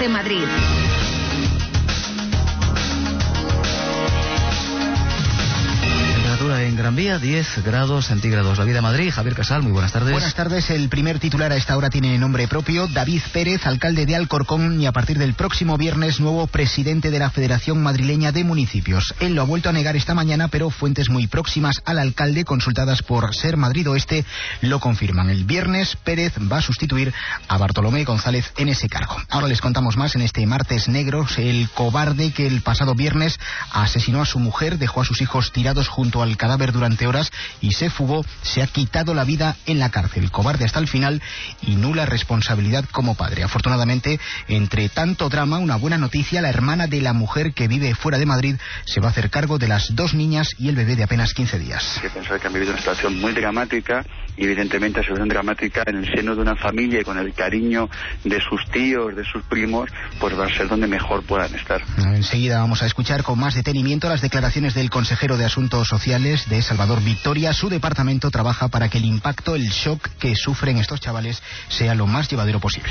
de Madrid. En Gran Vía, 10 grados centígrados. La Vida Madrid, Javier Casal, muy buenas tardes. Buenas tardes. El primer titular a esta hora tiene nombre propio: David Pérez, alcalde de Alcorcón y a partir del próximo viernes nuevo presidente de la Federación Madrileña de Municipios. Él lo ha vuelto a negar esta mañana, pero fuentes muy próximas al alcalde, consultadas por Ser Madrid Oeste, lo confirman. El viernes Pérez va a sustituir a Bartolomé González en ese cargo. Ahora les contamos más en este martes negro. El cobarde que el pasado viernes asesinó a su mujer, dejó a sus hijos tirados junto al cadáver durante horas y se fugó, se ha quitado la vida en la cárcel. Cobarde hasta el final y nula responsabilidad como padre. Afortunadamente, entre tanto drama, una buena noticia: la hermana de la mujer que vive fuera de Madrid se va a hacer cargo de las 2 niñas y el bebé de apenas 15 días. Hay que pensar que han vivido una situación muy dramática, y evidentemente una situación dramática en el seno de una familia y con el cariño de sus tíos, de sus primos, pues va a ser donde mejor puedan estar. Enseguida vamos a escuchar con más detenimiento las declaraciones del consejero de Asuntos Sociales de Salvador Victoria. Su departamento trabaja para que el impacto, el shock que sufren estos chavales sea lo más llevadero posible.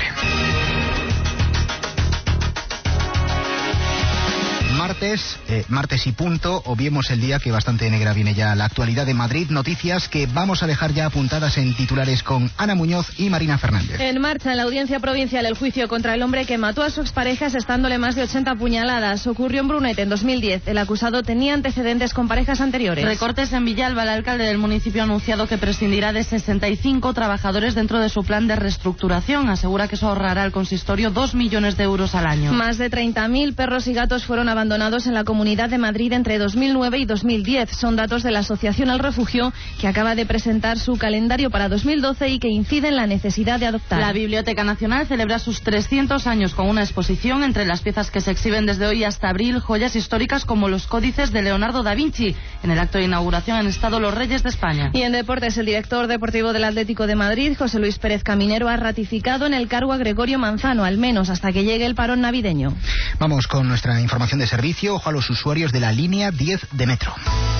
Martes y punto, obviemos el día, que bastante negra viene ya la actualidad de Madrid. Noticias que vamos a dejar ya apuntadas en titulares con Ana Muñoz y Marina Fernández. En marcha en la Audiencia Provincial el juicio contra el hombre que mató a su expareja asestándole más de 80 puñaladas. Ocurrió en Brunete en 2010. El acusado tenía antecedentes con parejas anteriores. Recortes en Villalba. El alcalde del municipio ha anunciado que prescindirá de 65 trabajadores dentro de su plan de reestructuración. Asegura que eso ahorrará al consistorio 2 millones de euros al año. Más de 30.000 perros y gatos fueron abandonados en la Comunidad de Madrid entre 2009 y 2010. Son datos de la Asociación al Refugio, que acaba de presentar su calendario para 2012 y que incide en la necesidad de adoptar. La Biblioteca Nacional celebra sus 300 años con una exposición. Entre las piezas que se exhiben desde hoy hasta abril, joyas históricas como los códices de Leonardo da Vinci. En el acto de inauguración han estado los Reyes de España. Y en deportes, el director deportivo del Atlético de Madrid, José Luis Pérez Caminero, ha ratificado en el cargo a Gregorio Manzano, al menos hasta que llegue el parón navideño. Vamos con nuestra información de servicio. Ojo a los usuarios de la línea 10 de metro.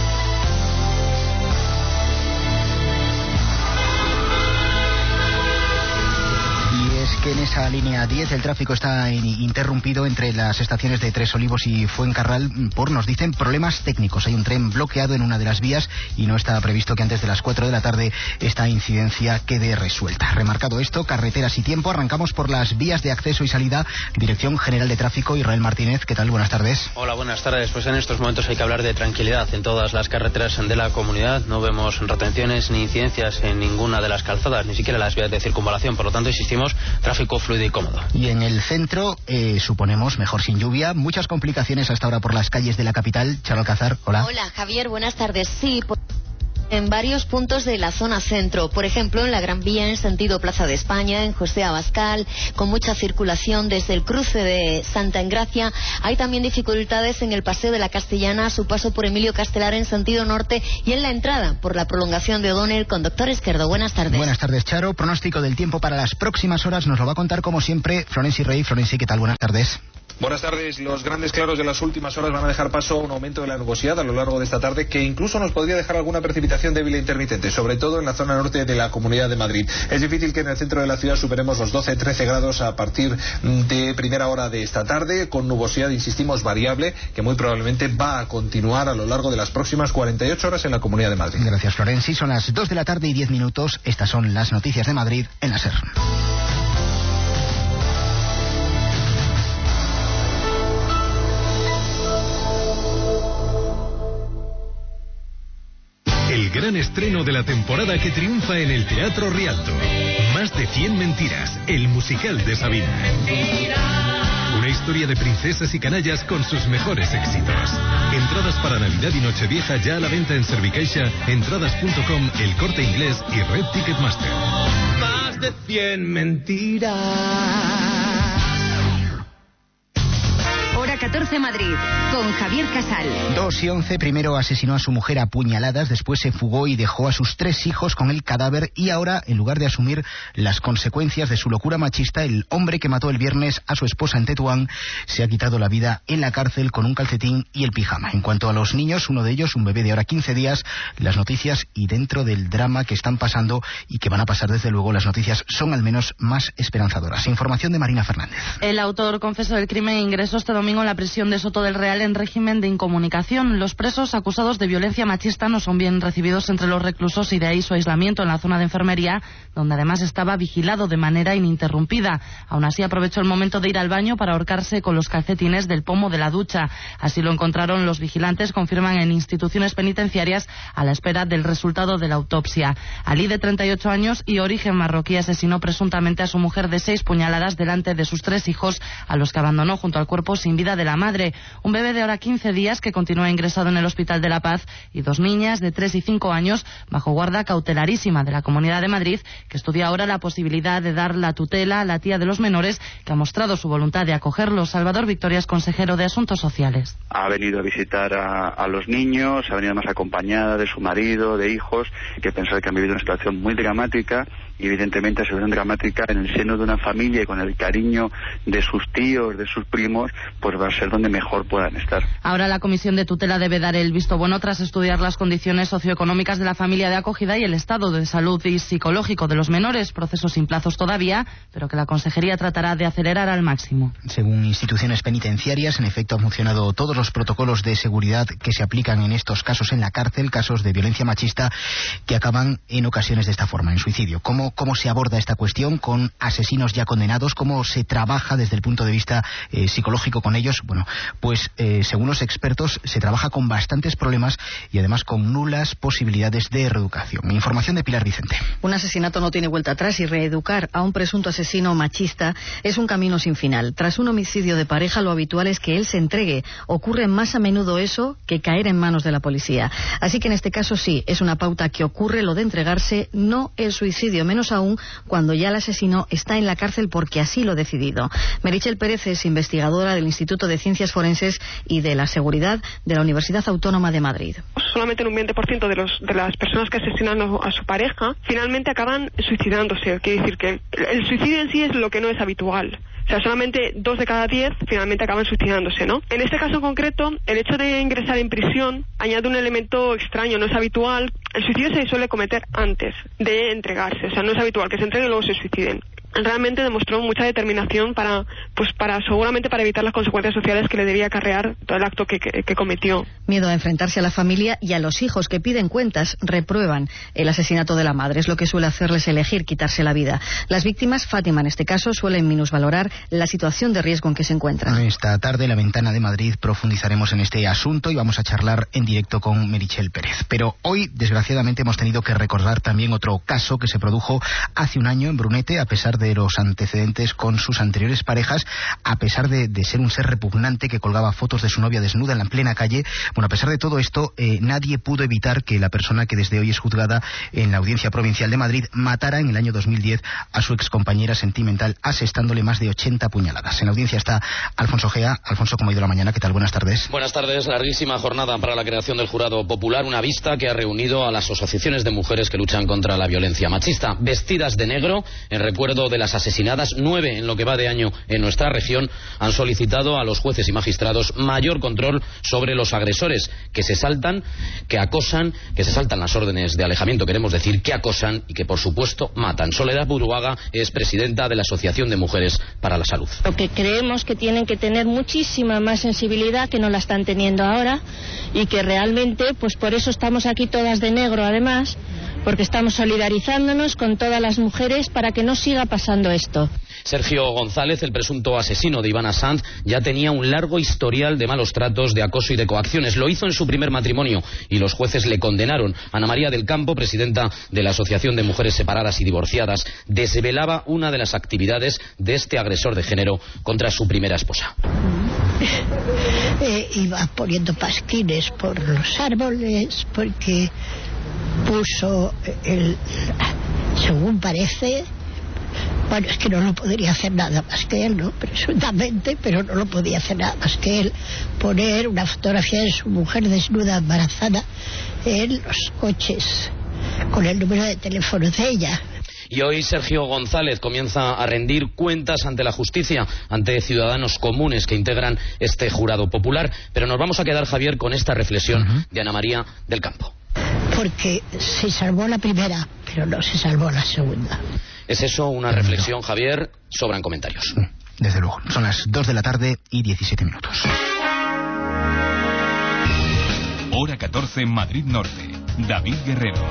Que en esa línea 10 el tráfico está interrumpido entre las estaciones de Tres Olivos y Fuencarral por, nos dicen, problemas técnicos. Hay un tren bloqueado en una de las vías y no está previsto que antes de las 4 de la tarde esta incidencia quede resuelta. Remarcado esto, carreteras y tiempo, arrancamos por las vías de acceso y salida. Dirección General de Tráfico, Israel Martínez, ¿qué tal? Buenas tardes. Hola, buenas tardes. Pues en estos momentos hay que hablar de tranquilidad en todas las carreteras de la comunidad. No vemos retenciones ni incidencias en ninguna de las calzadas, ni siquiera las vías de circunvalación. Por lo tanto, insistimos, tráfico fluido y cómodo. Y en el centro, suponemos, mejor sin lluvia. Muchas complicaciones hasta ahora por las calles de la capital. Charo Alcázar, hola. Hola, Javier, buenas tardes. Sí, en varios puntos de la zona centro, por ejemplo en la Gran Vía en sentido Plaza de España, en José Abascal, con mucha circulación desde el cruce de Santa Engracia. Hay también dificultades en el Paseo de la Castellana, a su paso por Emilio Castelar en sentido norte y en la entrada por la prolongación de O'Donnell con Doctor Esquerdo. Buenas tardes. Buenas tardes, Charo. Pronóstico del tiempo para las próximas horas nos lo va a contar como siempre Florenci Rey. Florenci, ¿qué tal? Buenas tardes. Buenas tardes. Los grandes claros de las últimas horas van a dejar paso a un aumento de la nubosidad a lo largo de esta tarde, que incluso nos podría dejar alguna precipitación débil e intermitente, sobre todo en la zona norte de la Comunidad de Madrid. Es difícil que en el centro de la ciudad superemos los 12-13 grados a partir de primera hora de esta tarde, con nubosidad, insistimos, variable, que muy probablemente va a continuar a lo largo de las próximas 48 horas en la Comunidad de Madrid. Gracias, Florenci. Son las 2 de la tarde y 10 minutos. Estas son las noticias de Madrid en la SER. El gran estreno de la temporada que triunfa en el Teatro Rialto. Más de 100 mentiras, el musical de Sabina. Una historia de princesas y canallas con sus mejores éxitos. Entradas para Navidad y Nochevieja ya a la venta en Servicaixa, entradas.com, El Corte Inglés y Red Ticketmaster. Más de 100 mentiras. Hora 14 Madrid, con Javier Casal. 2:11, primero asesinó a su mujer a puñaladas, después se fugó y dejó a sus 3 hijos con el cadáver y ahora, en lugar de asumir las consecuencias de su locura machista, el hombre que mató el viernes a su esposa en Tetuán se ha quitado la vida en la cárcel con un calcetín y el pijama. En cuanto a los niños, uno de ellos, un bebé de ahora 15 días, las noticias y dentro del drama que están pasando y que van a pasar desde luego, las noticias son al menos más esperanzadoras. Información de Marina Fernández. El autor confesó del crimen e ingresó este domingo en la prisión de Soto del Real en régimen de incomunicación. Los presos acusados de violencia machista no son bien recibidos entre los reclusos y de ahí su aislamiento en la zona de enfermería, donde además estaba vigilado de manera ininterrumpida. Aún así aprovechó el momento de ir al baño para ahorcarse con los calcetines del pomo de la ducha. Así lo encontraron los vigilantes, confirman en instituciones penitenciarias a la espera del resultado de la autopsia. Ali, de 38 años y origen marroquí, asesinó presuntamente a su mujer de 6 puñaladas delante de sus 3 hijos, a los que abandonó junto al cuerpo sin vida de la madre. Un bebé de ahora 15 días que continúa ingresado en el Hospital de la Paz y 2 niñas de 3 y 5 años bajo guarda cautelarísima de la Comunidad de Madrid, que estudia ahora la posibilidad de dar la tutela a la tía de los menores, que ha mostrado su voluntad de acogerlos. Salvador Victorias, consejero de Asuntos Sociales. Ha venido a visitar a los niños, ha venido más acompañada de su marido, de hijos, que pensaba que han vivido una situación muy dramática, y evidentemente una situación dramática en el seno de una familia y con el cariño de sus tíos, de sus primos, pues va a ser donde mejor puedan estar. Ahora la Comisión de Tutela debe dar el visto bueno tras estudiar las condiciones socioeconómicas de la familia de acogida y el estado de salud y psicológico de los menores, procesos sin plazos todavía, pero que la Consejería tratará de acelerar al máximo. Según instituciones penitenciarias, en efecto han funcionado todos los protocolos de seguridad que se aplican en estos casos en la cárcel, casos de violencia machista que acaban en ocasiones de esta forma, en suicidio. ¿Cómo se aborda esta cuestión con asesinos ya condenados? ¿Cómo se trabaja desde el punto de vista psicológico con ellos? Bueno, pues según los expertos se trabaja con bastantes problemas y además con nulas posibilidades de reeducación. Información de Pilar Vicente. Un asesinato no tiene vuelta atrás y reeducar a un presunto asesino machista es un camino sin final. Tras un homicidio de pareja, lo habitual es que él se entregue. Ocurre más a menudo eso que caer en manos de la policía. Así que en este caso sí, es una pauta que ocurre lo de entregarse, no el suicidio, menos aún cuando ya el asesino está en la cárcel porque así lo ha decidido. Meritxell Pérez es investigadora del Instituto de Ciencias Forenses y de la Seguridad de la Universidad Autónoma de Madrid. Solamente en un 20% de las personas que asesinan a su pareja finalmente acaban suicidándose. Quiere decir que el suicidio en sí es lo que no es habitual. O sea, solamente 2 de cada 10 finalmente acaban suicidándose, ¿no? En este caso en concreto, el hecho de ingresar en prisión añade un elemento extraño, no es habitual. El suicidio se suele cometer antes de entregarse, o sea, no es habitual que se entreguen y luego se suiciden. Realmente demostró mucha determinación para seguramente para evitar las consecuencias sociales que le debía acarrear todo el acto que cometió. Miedo a enfrentarse a la familia y a los hijos que piden cuentas, reprueban el asesinato de la madre. Es lo que suele hacerles elegir quitarse la vida. Las víctimas, Fátima en este caso, suelen minusvalorar la situación de riesgo en que se encuentran. Esta tarde, en La Ventana de Madrid, profundizaremos en este asunto y vamos a charlar en directo con Meritxell Pérez. Pero hoy, desgraciadamente, hemos tenido que recordar también otro caso que se produjo hace un año en Brunete, a pesar de los antecedentes con sus anteriores parejas, a pesar de ser un ser repugnante que colgaba fotos de su novia desnuda en la plena calle. Bueno, a pesar de todo esto, nadie pudo evitar que la persona que desde hoy es juzgada en la Audiencia Provincial de Madrid matara en el año 2010 a su excompañera sentimental, asestándole más de 80 puñaladas. En la audiencia está Alfonso Gea. Alfonso, ¿cómo ha ido la mañana? ¿Qué tal? Buenas tardes. Buenas tardes. Larguísima jornada para la creación del Jurado Popular, una vista que ha reunido a las asociaciones de mujeres que luchan contra la violencia machista. Vestidas de negro, en recuerdo de las asesinadas, 9 en lo que va de año en nuestra región, han solicitado a los jueces y magistrados mayor control sobre los agresores que se saltan, que acosan, que se saltan las órdenes de alejamiento, queremos decir, que acosan y que por supuesto matan. Soledad Buruaga es presidenta de la Asociación de Mujeres para la Salud. Lo que creemos que tienen que tener muchísima más sensibilidad, que no la están teniendo ahora, y que realmente, pues por eso estamos aquí todas de negro además, porque estamos solidarizándonos con todas las mujeres para que no siga pasando esto. Sergio González, el presunto asesino de Ivana Sanz, ya tenía un largo historial de malos tratos, de acoso y de coacciones. Lo hizo en su primer matrimonio y los jueces le condenaron. Ana María del Campo, presidenta de la Asociación de Mujeres Separadas y Divorciadas, desvelaba una de las actividades de este agresor de género contra su primera esposa. Iba poniendo pasquines por los árboles porque puso, según parece, Bueno, es que no lo podría hacer nada más que él, ¿no? Presuntamente, pero no lo podía hacer nada más que él. Poner una fotografía de su mujer desnuda, embarazada, en los coches, con el número de teléfono de ella. Y hoy Sergio González comienza a rendir cuentas ante la justicia, ante ciudadanos comunes que integran este jurado popular. Pero nos vamos a quedar, Javier, con esta reflexión de Ana María del Campo. Porque se salvó la primera, pero no se salvó la segunda. ¿Es eso una reflexión, Javier? Sobran comentarios. Desde luego. Son las 2 de la tarde y 17 minutos. Hora 14, Madrid Norte. David Guerrero.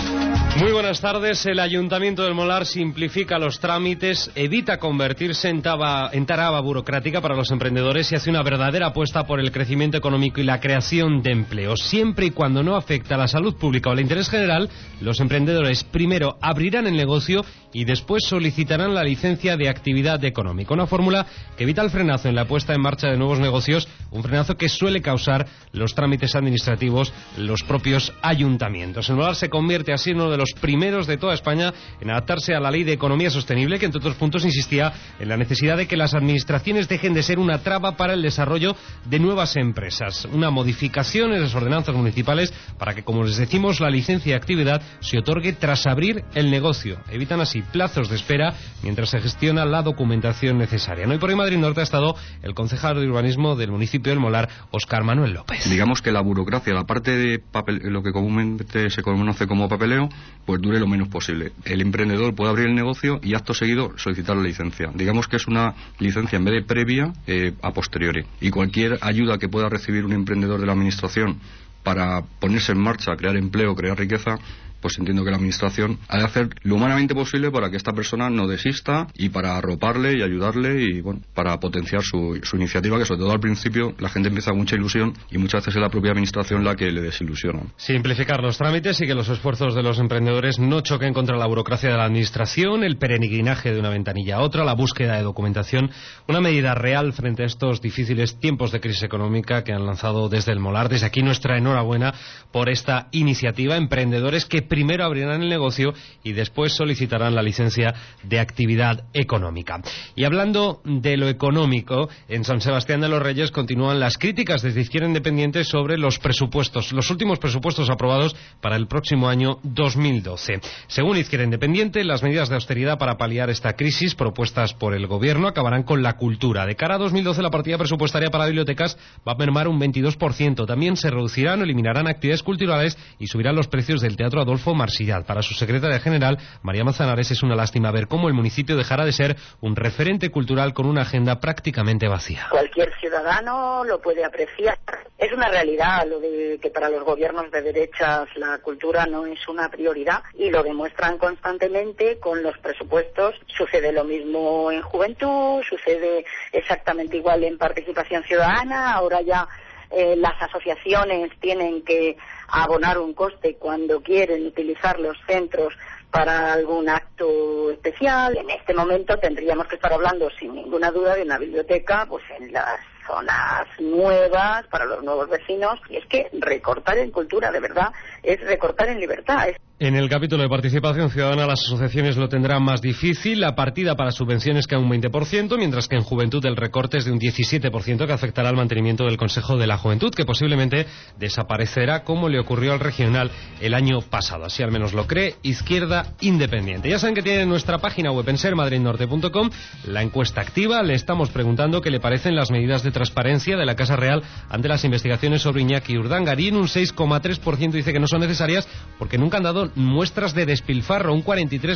Muy buenas tardes. El Ayuntamiento del Molar simplifica los trámites, evita convertirse en traba burocrática para los emprendedores y hace una verdadera apuesta por el crecimiento económico y la creación de empleo. Siempre y cuando no afecte a la salud pública o al interés general, los emprendedores primero abrirán el negocio y después solicitarán la licencia de actividad económica. Una fórmula que evita el frenazo en la puesta en marcha de nuevos negocios, un frenazo que suele causar los trámites administrativos los propios ayuntamientos. El Molar se convierte así en uno de los primeros de toda España en adaptarse a la Ley de Economía Sostenible, que entre otros puntos insistía en la necesidad de que las administraciones dejen de ser una traba para el desarrollo de nuevas empresas. Una modificación en las ordenanzas municipales para que, como les decimos, la licencia de actividad se otorgue tras abrir el negocio. Evitan así plazos de espera mientras se gestiona la documentación necesaria. Hoy por hoy Madrid Norte ha estado el concejal de urbanismo del municipio del Molar, Óscar Manuel López. Digamos que la burocracia, la parte de lo que comúnmente se conoce como papeleo, pues dure lo menos posible. El emprendedor puede abrir el negocio y acto seguido solicitar la licencia. Digamos que es una licencia en vez de previa, a posteriori. Y cualquier ayuda que pueda recibir un emprendedor de la administración para ponerse en marcha, crear empleo, crear riqueza, pues entiendo que la administración ha de hacer lo humanamente posible para que esta persona no desista y para arroparle y ayudarle y bueno, para potenciar su iniciativa, que sobre todo al principio la gente empieza con mucha ilusión y muchas veces es la propia administración la que le desilusiona. Simplificar los trámites y que los esfuerzos de los emprendedores no choquen contra la burocracia de la administración, el peregrinaje de una ventanilla a otra, la búsqueda de documentación, una medida real frente a estos difíciles tiempos de crisis económica que han lanzado desde el Molar. Desde aquí nuestra enhorabuena por esta iniciativa. Emprendedores que primero abrirán el negocio y después solicitarán la licencia de actividad económica. Y hablando de lo económico, en San Sebastián de los Reyes continúan las críticas desde Izquierda Independiente sobre los presupuestos, los últimos presupuestos aprobados para el próximo año 2012. Según Izquierda Independiente, las medidas de austeridad para paliar esta crisis propuestas por el Gobierno acabarán con la cultura. De cara a 2012, la partida presupuestaria para bibliotecas va a mermar un 22%. También se reducirán o eliminarán actividades culturales y subirán los precios del Teatro Adolfo Marsillat. Para su secretaria general, María Manzanares, es una lástima ver cómo el municipio dejará de ser un referente cultural con una agenda prácticamente vacía. Cualquier ciudadano lo puede apreciar. Es una realidad lo de que para los gobiernos de derechas la cultura no es una prioridad y lo demuestran constantemente con los presupuestos. Sucede lo mismo en juventud, sucede exactamente igual en participación ciudadana. Ahora ya las asociaciones tienen que abonar un coste cuando quieren utilizar los centros para algún acto especial. En este momento tendríamos que estar hablando sin ninguna duda de una biblioteca pues en las zonas nuevas, para los nuevos vecinos, y es que recortar en cultura de verdad es recortar en libertad. En el capítulo de participación ciudadana, las asociaciones lo tendrán más difícil. La partida para subvenciones cae un 20%, mientras que en juventud el recorte es de un 17%, que afectará al mantenimiento del Consejo de la Juventud, que posiblemente desaparecerá como le ocurrió al regional el año pasado. Así al menos lo cree Izquierda Independiente. Ya saben que tienen nuestra página web en sermadridnorte.com la encuesta activa. Le estamos preguntando qué le parecen las medidas de transparencia de la Casa Real ante las investigaciones sobre Iñaki Urdangarín. Un 6,3% dice que no son necesarias porque nunca han dado muestras de despilfarro. Un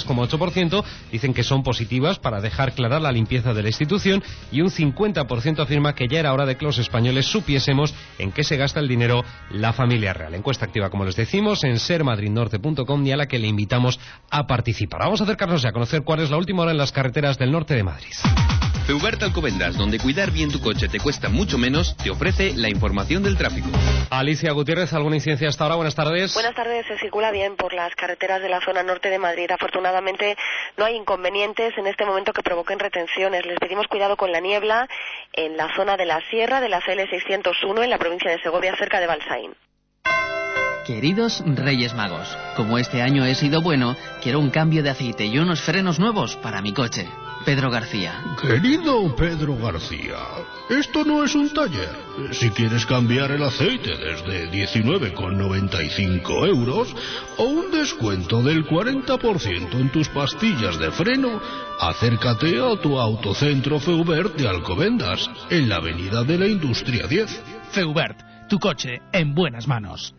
43,8% dicen que son positivas para dejar clara la limpieza de la institución y un 50% afirma que ya era hora de que los españoles supiésemos en qué se gasta el dinero la familia real. Encuesta activa, como les decimos, en sermadridnorte.com y a la que le invitamos a participar. Vamos a acercarnos ya a conocer cuál es la última hora en las carreteras del norte de Madrid. Feubert Alcobendas, donde cuidar bien tu coche te cuesta mucho menos, te ofrece la información del tráfico. Alicia Gutiérrez, ¿alguna incidencia hasta ahora? Buenas tardes. Buenas tardes, se circula bien por las carreteras de la zona norte de Madrid. Afortunadamente no hay inconvenientes en este momento que provoquen retenciones. Les pedimos cuidado con la niebla en la zona de la sierra de la CL601 en la provincia de Segovia, cerca de Balsaín. Queridos Reyes Magos, como este año he sido bueno, quiero un cambio de aceite y unos frenos nuevos para mi coche. Pedro García. Querido Pedro García, esto no es un taller. Si quieres cambiar el aceite desde 19,95 euros o un descuento del 40% en tus pastillas de freno, acércate a tu Autocentro Feubert de Alcobendas, en la Avenida de la Industria 10. Feubert, tu coche en buenas manos.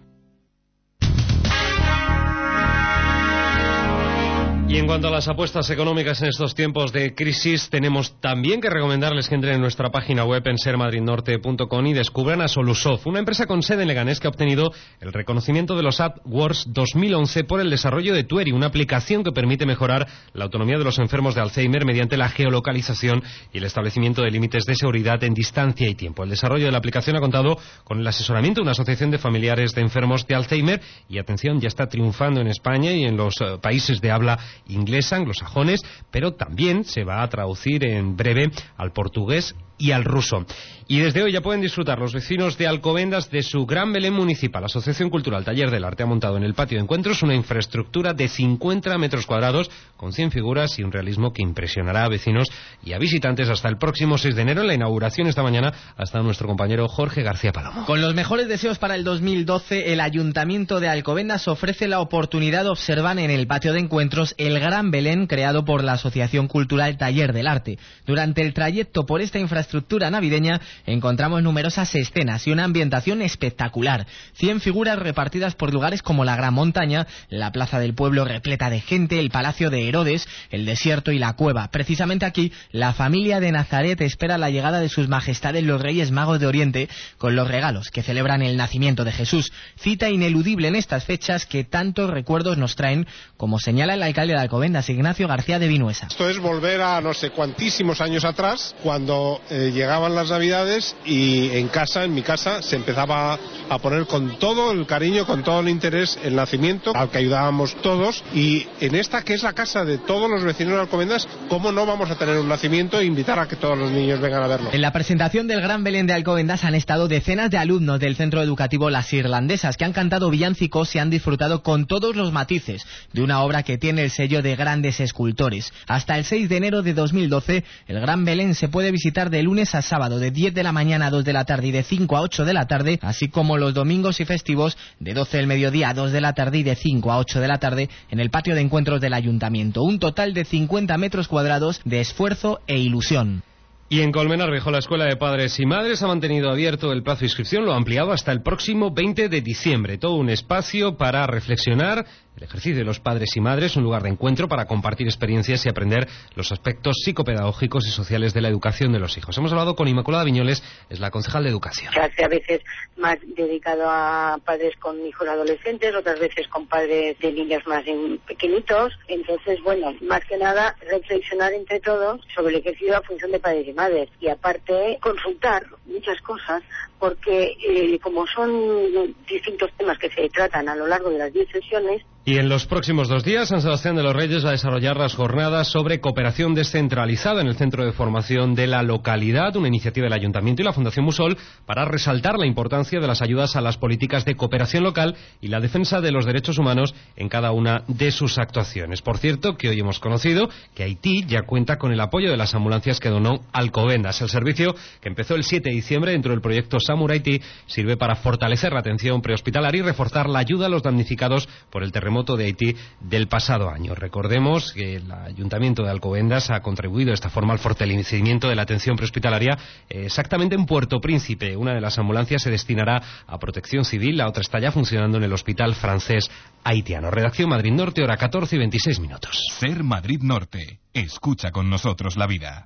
Y en cuanto a las apuestas económicas en estos tiempos de crisis, tenemos también que recomendarles que entren en nuestra página web en sermadridnorte.com y descubran a Solusoft, una empresa con sede en Leganés que ha obtenido el reconocimiento de los AdWords 2011 por el desarrollo de Tueri, una aplicación que permite mejorar la autonomía de los enfermos de Alzheimer mediante la geolocalización y el establecimiento de límites de seguridad en distancia y tiempo. El desarrollo de la aplicación ha contado con el asesoramiento de una asociación de familiares de enfermos de Alzheimer y, atención, ya está triunfando en España y en los países de habla inglesa, anglosajones, pero también se va a traducir en breve al portugués y al ruso. Y desde hoy ya pueden disfrutar los vecinos de Alcobendas de su Gran Belén Municipal. La Asociación Cultural Taller del Arte ha montado en el patio de encuentros una infraestructura de 50 metros cuadrados con 100 figuras y un realismo que impresionará a vecinos y a visitantes hasta el próximo 6 de enero. En la inauguración esta mañana ha estado nuestro compañero Jorge García Palomo. Con los mejores deseos para el 2012, el Ayuntamiento de Alcobendas ofrece la oportunidad de observar en el patio de encuentros el Gran Belén creado por la Asociación Cultural Taller del Arte. Durante el trayecto por esta infraestructura navideña encontramos numerosas escenas y una ambientación espectacular. 100 figuras repartidas por lugares como la Gran Montaña, la Plaza del Pueblo repleta de gente, el Palacio de Herodes, el desierto y la cueva. Precisamente aquí, la familia de Nazaret espera la llegada de sus majestades los Reyes Magos de Oriente con los regalos que celebran el nacimiento de Jesús. Cita ineludible en estas fechas que tantos recuerdos nos traen, como señala el alcalde de Alcobendas, Ignacio García de Vinuesa. Esto es volver a no sé cuantísimos años atrás, cuando llegaban las Navidades y en mi casa, se empezaba a poner con todo el cariño, con todo el interés el nacimiento, al que ayudábamos todos, y en esta que es la casa de todos los vecinos de Alcobendas, ¿cómo no vamos a tener un nacimiento e invitar a que todos los niños vengan a verlo? En la presentación del Gran Belén de Alcobendas han estado decenas de alumnos del centro educativo Las Irlandesas que han cantado villancicos y han disfrutado con todos los matices de una obra que tiene el sello de grandes escultores. Hasta el 6 de enero de 2012, el Gran Belén se puede visitar de lunes a sábado de 10 de la mañana a 2 de la tarde y de 5 a 8 de la tarde, así como los domingos y festivos de 12 del mediodía a 2 de la tarde y de 5 a 8 de la tarde en el patio de encuentros del Ayuntamiento. Un total de 50 metros cuadrados de esfuerzo e ilusión. Y en Colmenar Viejo, la Escuela de Padres y Madres ha mantenido abierto el plazo de inscripción, lo ha ampliado hasta el próximo 20 de diciembre. Todo un espacio para reflexionar, el ejercicio de los padres y madres, un lugar de encuentro para compartir experiencias y aprender los aspectos psicopedagógicos y sociales de la educación de los hijos. Hemos hablado con Inmaculada Viñoles, es la concejal de Educación. Se hace a veces más dedicado a padres con hijos adolescentes, otras veces con padres de niños más pequeñitos. Entonces, bueno, más que nada reflexionar entre todos sobre el ejercicio de la función de padres y madres. Y aparte, consultar muchas cosas, porque como son distintos temas que se tratan a lo largo de las 10 sesiones. Y en los próximos 2 días, San Sebastián de los Reyes va a desarrollar las jornadas sobre cooperación descentralizada en el centro de formación de la localidad, una iniciativa del Ayuntamiento y la Fundación Musol para resaltar la importancia de las ayudas a las políticas de cooperación local y la defensa de los derechos humanos en cada una de sus actuaciones. Por cierto, que hoy hemos conocido que Haití ya cuenta con el apoyo de las ambulancias que donó Alcobendas. El servicio, que empezó el 7 de diciembre dentro del proyecto SAMUR Haití, sirve para fortalecer la atención prehospitalaria y reforzar la ayuda a los damnificados por el terremoto de Haití del pasado año. Recordemos que el Ayuntamiento de Alcobendas ha contribuido de esta forma al fortalecimiento de la atención prehospitalaria exactamente en Puerto Príncipe. Una de las ambulancias se destinará a protección civil, la otra está ya funcionando en el Hospital Francés Haitiano. Redacción Madrid Norte, hora 14 y 26 minutos. Ser Madrid Norte. Escucha con nosotros la vida.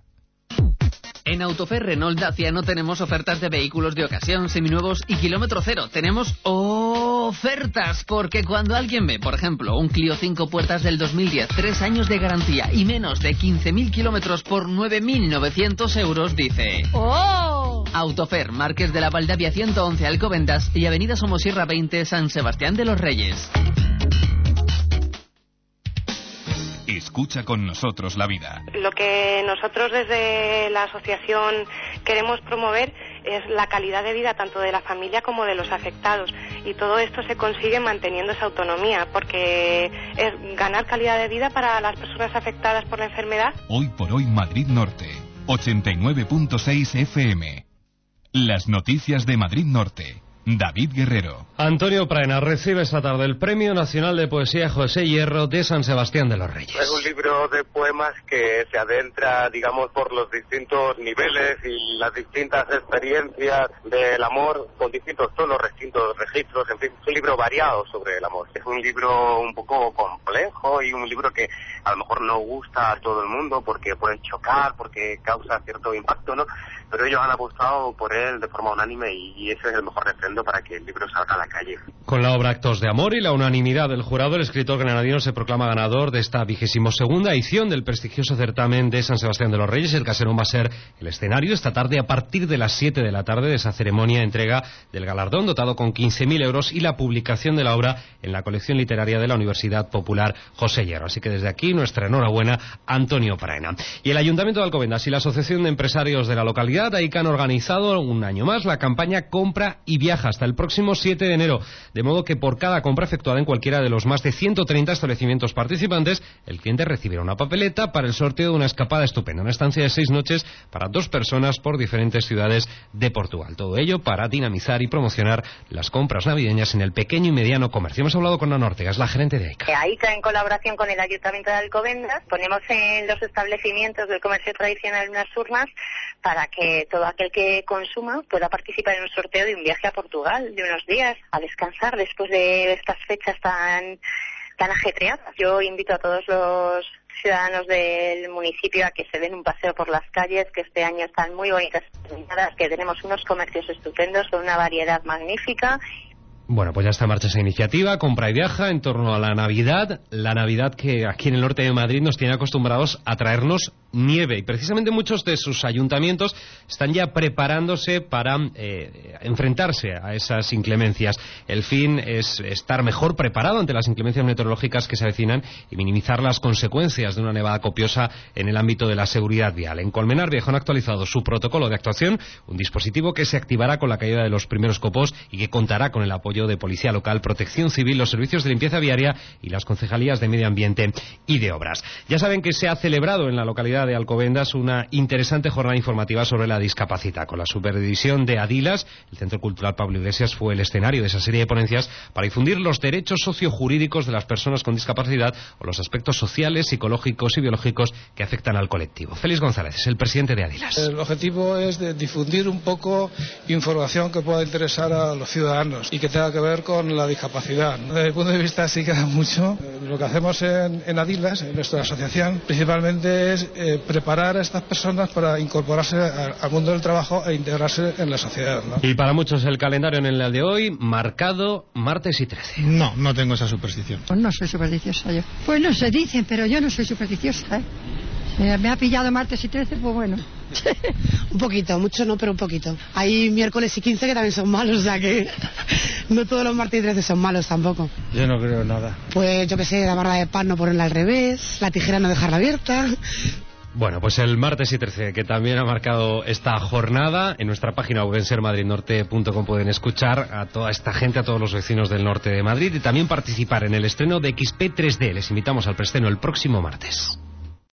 En Autofer Renault Dacia no tenemos ofertas de vehículos de ocasión, seminuevos y kilómetro cero. Tenemos ofertas, porque cuando alguien ve, por ejemplo, un Clio 5 puertas del 2010, 3 años de garantía y menos de 15.000 kilómetros por 9.900 euros, dice ¡oh! Autofer, Marqués de la Valdavia 111 Alcobendas y Avenida Somosierra 20 San Sebastián de los Reyes. Escucha con nosotros la vida. Lo que nosotros desde la asociación queremos promover es la calidad de vida tanto de la familia como de los afectados, y todo esto se consigue manteniendo esa autonomía, porque es ganar calidad de vida para las personas afectadas por la enfermedad. Hoy por hoy Madrid Norte, 89.6 FM. Las noticias de Madrid Norte. David Guerrero. Antonio Praena recibe esta tarde el Premio Nacional de Poesía José Hierro de San Sebastián de los Reyes. Es un libro de poemas que se adentra, digamos, por los distintos niveles y las distintas experiencias del amor, con distintos tonos, distintos registros, en fin, es un libro variado sobre el amor. Es un libro un poco complejo y un libro que a lo mejor no gusta a todo el mundo porque pueden chocar, porque causa cierto impacto, ¿no? Pero ellos han apostado por él de forma unánime y ese es el mejor refrendo para que el libro salga a la calle. Con la obra Actos de Amor y la unanimidad del jurado, el escritor granadino se proclama ganador de esta 22ª edición del prestigioso certamen de San Sebastián de los Reyes. El Caserón va a ser el escenario esta tarde a partir de las 7 de la tarde de esa ceremonia de entrega del galardón dotado con 15.000 euros y la publicación de la obra en la colección literaria de la Universidad Popular José Hierro. Así que desde aquí nuestra enhorabuena a Antonio Praena. Y el Ayuntamiento de Alcobendas y la Asociación de Empresarios de la localidad AICA han organizado un año más la campaña Compra y Viaja hasta el próximo 7 de enero, de modo que por cada compra efectuada en cualquiera de los más de 130 establecimientos participantes, el cliente recibirá una papeleta para el sorteo de una escapada estupenda, una estancia de 6 noches para 2 personas por diferentes ciudades de Portugal. Todo ello para dinamizar y promocionar las compras navideñas en el pequeño y mediano comercio. Hemos hablado con Ana Ortega, es la gerente de AICA. AICA, en colaboración con el Ayuntamiento de Alcobendas, ponemos en los establecimientos del comercio tradicional unas urnas para que todo aquel que consuma pueda participar en un sorteo de un viaje a Portugal de unos días a descansar después de estas fechas tan ajetreadas. Yo invito a todos los ciudadanos del municipio a que se den un paseo por las calles, que este año están muy bonitas, que tenemos unos comercios estupendos con una variedad magnífica. Bueno, pues ya está en marcha esa iniciativa, Compra y Viaja, en torno a la Navidad que aquí en el norte de Madrid nos tiene acostumbrados a traernos nieve, y precisamente muchos de sus ayuntamientos están ya preparándose para enfrentarse a esas inclemencias. El fin es estar mejor preparado ante las inclemencias meteorológicas que se avecinan y minimizar las consecuencias de una nevada copiosa en el ámbito de la seguridad vial. En Colmenar Viejo han actualizado su protocolo de actuación, un dispositivo que se activará con la caída de los primeros copos y que contará con el apoyo de Policía Local, Protección Civil, los servicios de limpieza viaria y las concejalías de Medio Ambiente y de Obras. Ya saben que se ha celebrado en la localidad de Alcobendas una interesante jornada informativa sobre la discapacidad. Con la supervisión de Adilas, el Centro Cultural Pablo Iglesias fue el escenario de esa serie de ponencias para difundir los derechos sociojurídicos de las personas con discapacidad o los aspectos sociales, psicológicos y biológicos que afectan al colectivo. Félix González es el presidente de Adilas. El objetivo es de difundir un poco información que pueda interesar a los ciudadanos y que tenga que ver con la discapacidad. Desde el punto de vista sí queda mucho. Lo que hacemos en Adilas, en nuestra asociación, principalmente es preparar a estas personas para incorporarse al mundo del trabajo e integrarse en la sociedad, ¿no? Y para muchos el calendario en el de hoy marcado martes y 13. No tengo esa superstición. Pues no soy supersticiosa yo. Pues no se dicen, pero yo no soy supersticiosa, ¿eh? Me ha pillado martes y 13, pues bueno. Un poquito, mucho no, pero un poquito. Hay miércoles y 15 que también son malos, o sea que no todos los martes y 13 son malos tampoco. Yo no creo en nada. Pues yo que sé, la barra de pan no ponerla al revés, la tijera no dejarla abierta. Bueno, pues el martes y 13, que también ha marcado esta jornada. En nuestra página web en sermadridnorte.com pueden escuchar a toda esta gente, a todos los vecinos del norte de Madrid, y también participar en el estreno de XP 3D. Les invitamos al preestreno el próximo martes.